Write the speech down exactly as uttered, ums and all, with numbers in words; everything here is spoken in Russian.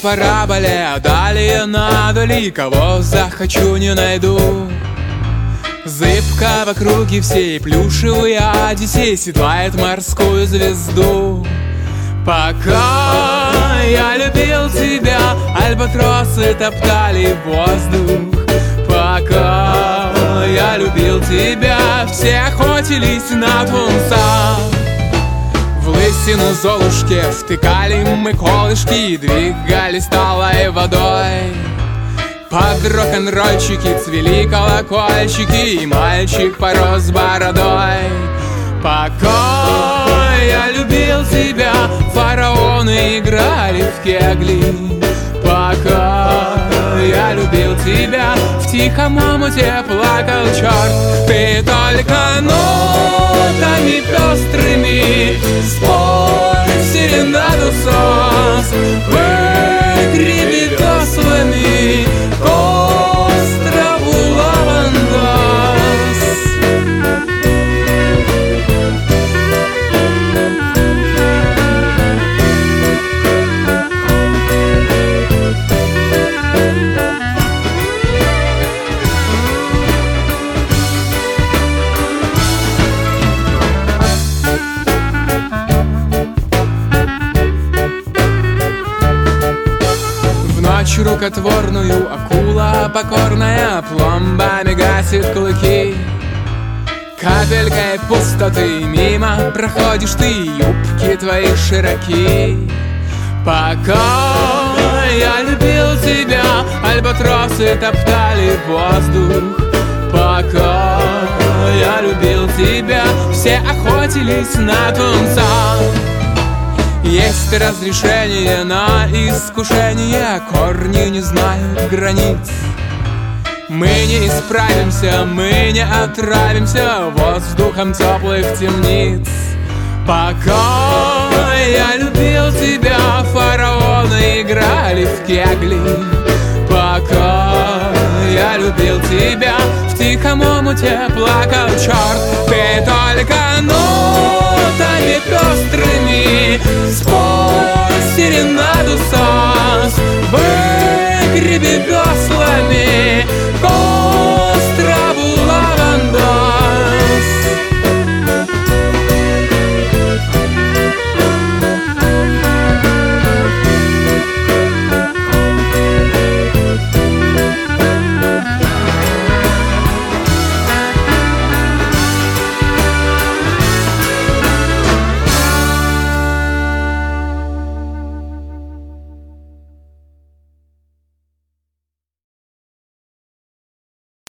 параболе, а далее надали, кого захочу не найду. Зыбка в округе всей, плюшевый Одиссей седлает морскую звезду. Пока я любил тебя, альбатросы топтали воздух. Пока я любил тебя, все охотились на тунца. В лысину Золушки втыкали мы колышки и двигались талой водой. Под рок-н-ролльчики цвели колокольчики, и мальчик порос бородой. Пока я любил тебя, фараоны играли в кегли. Пока я любил тебя, в тихом омуте плакал черт. Ты только нотами пестрыми спой серенаду сос, выгреби веслами к острову Лавандос. Ночь рукотворную акула покорная пломбами гасит клыки. Капелькой пустоты мимо проходишь ты, юбки твои широки. Пока я любил тебя, альбатросы топтали воздух. Пока я любил тебя, все охотились на тунца. Есть разрешение на искушение, корни не знают границ. Мы не исправимся, мы не отравимся воздухом теплых темниц. Пока я любил тебя, фараоны играли в кегли. Пока я любил тебя, в тихом омуте плакал черт. Ты только нотами пестрыми спой серенаду сос, выгреби веслами.